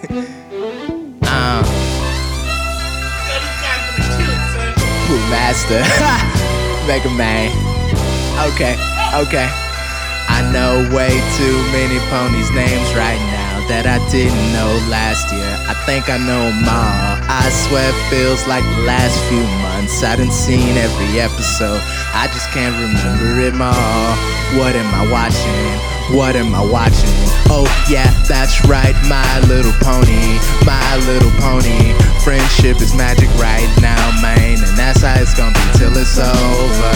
Master. Mega Man. Okay. I know way too many ponies' names right now that I didn't know last year. I think I know them all. I swear it feels like the last few months I done seen every episode. I just can't remember it all. What am I watching? Oh yeah, that's right, My Little Pony. My Little Pony. Friendship is magic right now, man, and that's how it's gonna be till it's over.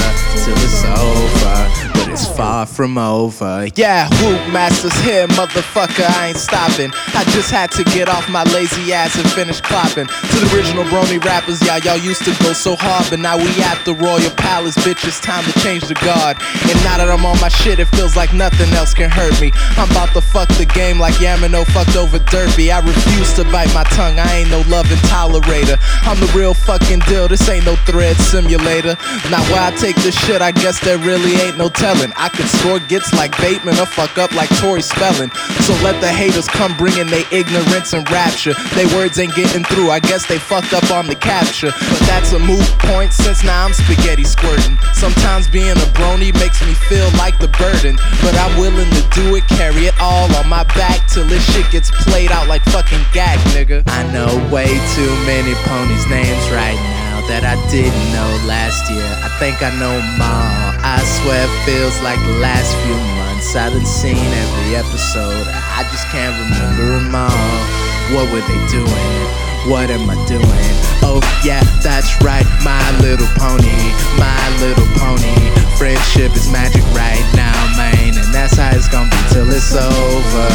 But it's far from over. Yeah, Whoop Master's here, motherfucker, I ain't stopping. I just had to get off my lazy ass and finish clopping. To the original Brony rappers, y'all used to go so hard, but now we at the Royal Palace, bitch, it's time to change the guard. And now that I'm on my shit, it feels like nothing else can hurt me. I'm about to fuck the game like Yamino fucked over Derpy. I refuse to bite my tongue, I ain't no loving tolerator. I'm the real fucking deal, this ain't no thread simulator. Now where I take this shit, I guess there really ain't no telling. I could score gets like Bateman or fuck up like Tori Spelling. So let the haters come bringing they ignorance and rapture. They words ain't getting through, I guess they fucked up on the capture. But that's a moot point since now I'm spaghetti squirting. Sometimes being a brony makes me feel like the burden, but I'm willing to do it, carry it all on my back till this shit gets played out like fucking gag, nigga. I know way too many ponies' names right now that I didn't know last year. I think I know them all. I swear it feels like the last few months I done seen every episode. I just can't remember them all. What were they doing? What am I doing? Oh yeah, that's right, My Little Pony. My Little Pony. Friendship is magic right now, man, and that's how it's gonna be till it's over.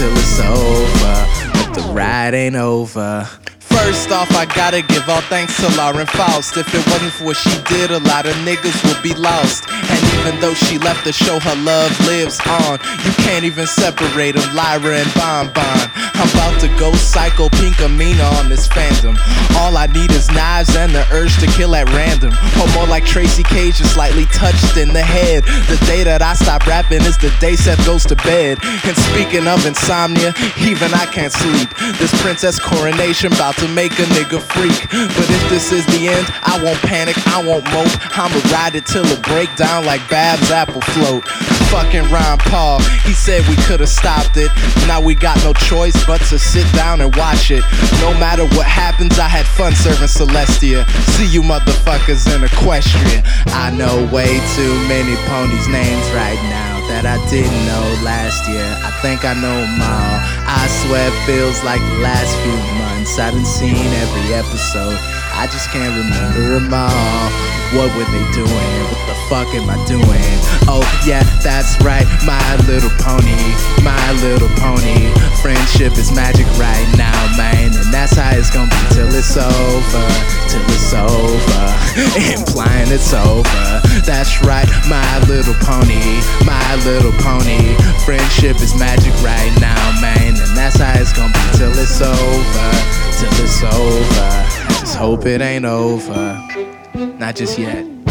But the ride ain't over. First off, I gotta give all thanks to Lauren Faust. If it wasn't for what she did, a lot of niggas would be lost. And even though she left the show, her love lives on. You can't even separate them, Lyra and Bon Bon. I'm about to go psycho pink Amina on this fandom. All I need is knives and the urge to kill at random. Or more like Tracy Cage, just slightly touched in the head. The day that I stop rapping is the day Seth goes to bed. And speaking of insomnia, even I can't sleep. This princess coronation about to make a nigga freak. But if this is the end, I won't panic, I won't mope. I'ma ride it till it break down like Bab's apple float. Fucking Ron Paul, he said we could've stopped it. Now we got no choice but to sit down and watch it. No matter what happens, I had fun serving Celestia. See you motherfuckers in Equestria. I know way too many ponies' names right now that I didn't know last year. I think I know them all. I swear it feels like the last few months I done seen every episode. I just can't remember them all. What were they doing? What the fuck am I doing? Oh yeah, that's right, My Little Pony. My Little Pony. Friendship is magic right now, man, and that's how it's gonna be till it's over. Implying it's over. That's right, My Little Pony. My Little Pony. Friendship is magic right now, man, and that's how it's gonna be till it's over. I just hope it ain't over. Not just yet.